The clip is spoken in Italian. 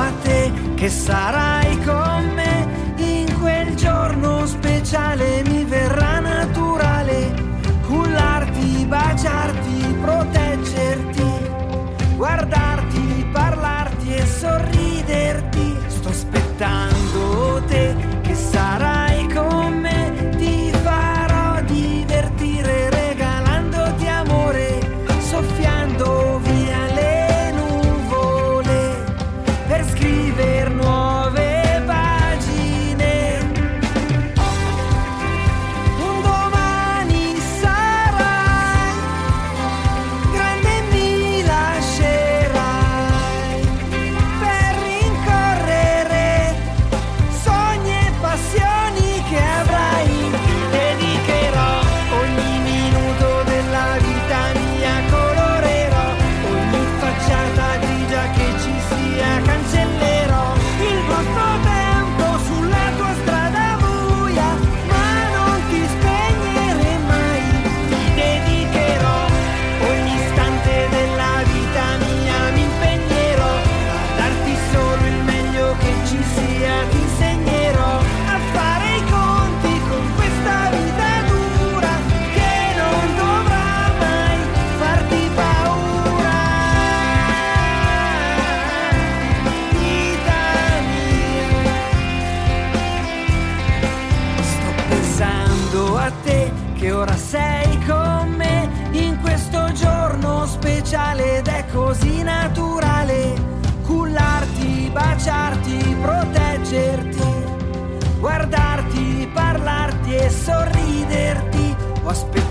a te che sarai con me. In quel giorno speciale mi verrà naturale cullarti, baciarti, proteggerti, guardarti, parlarti e sorriderti. Sto aspettando te che sarai con me. Ti farò divertire regalandoti amore, soffiando via le nuvole per scrivere nuove pagine. Un domani sarai grande e mi lascerai per rincorrere sogni e passioni che avrai. Ti dedicherò ogni minuto della vita mia, colorerò ogni facciata grigia che ci sia, cancellerò il nostro tempo sulla tua strada buia, ma non ti spegnere mai. Ti dedicherò ogni istante della vita mia, mi impegnerò a darti solo il meglio che ci sia. Ti insegnerò a fare i conti con questa vita dura che non dovrà mai farti paura. Vita mia, sto pensando a te che ora sei con me in questo giorno speciale ed è così naturale cullarti, baciarti, proteggerti, guardarti, parlarti e sorriderti. Ho aspettato